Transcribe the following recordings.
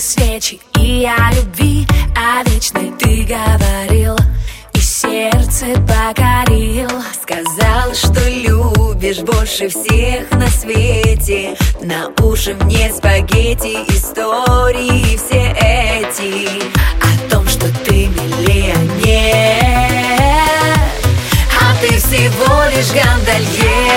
свечи и о любви, о вечной ты говорил, и сердце покорил. Сказал, что любишь больше всех на свете. На уши мне спагетти, истории все эти о том, что ты миллионер, а ты всего лишь гондольер.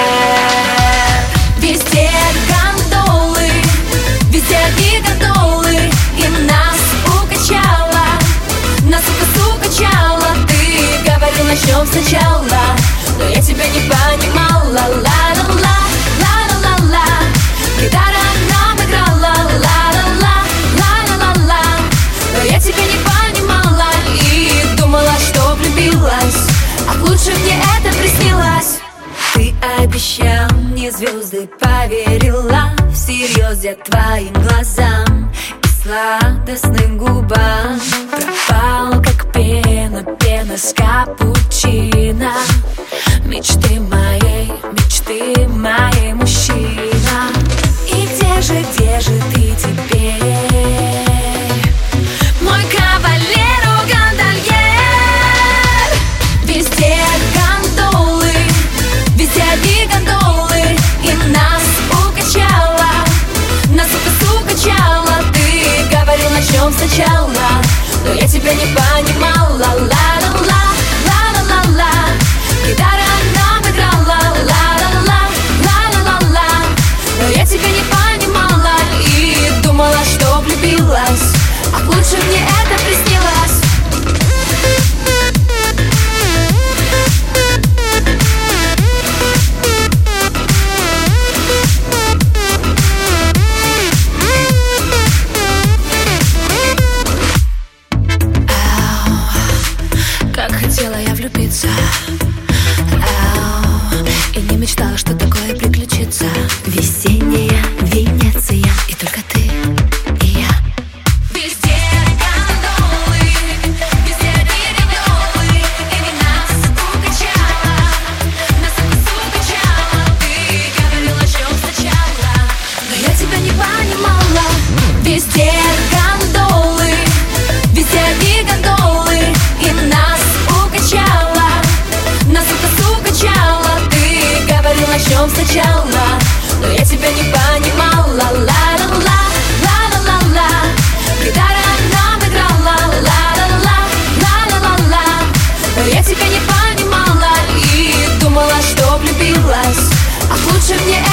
Везде гондолы, везде одни гондолы, и нас укачало, нас укачало. Ты говорил, начнем сначала, но я тебя не понимала. Ла-ла-ла, ла-ла-ла-ла, гитара нам играла. Ла-ла-ла, ла-ла-ла-ла, но я тебя не понимала и думала, что влюбилась, а лучше мне это приснилось. Ты обещал мне звезды, поверила всерьез я твоим глазам и сладостным губам. Пропал, как пена, пена с капучино. Мечты моей мужчина. И где же ты теперь, мой кавалер гондольер? Везде гондолы, везде одни гондолы, и нас укачало, нас укачало. Ты говорил, начнем сначала, но я тебя не понимала. Ла-ла-ла, ла-ла-ла-ла, гитара нам играла. Ла-ла-ла, ла-ла-ла-ла, но я тебя не понимала и думала, что влюбилась, а лучше мне это приснилось. Хотела я влюбиться, и не мечтала, что такое приключится. Весенняя Венеция, и только ты и я. Везде гондолы, везде одни гондолы, и нас укачало, нас укачало. Ты говорил, начнем сначала, но я тебя не понимала. Везде гондолы, везде одни гондолы, и нас укачало, нас укачало. Ты говорил, начнем сначала, но я тебя не понимала. Ла-ла-ла, ла-ла-ла-ла, гитара нам играла. Ла-ла-ла, ла-ла-ла-ла, но я тебя не понимала и думала, что влюбилась, а лучше мне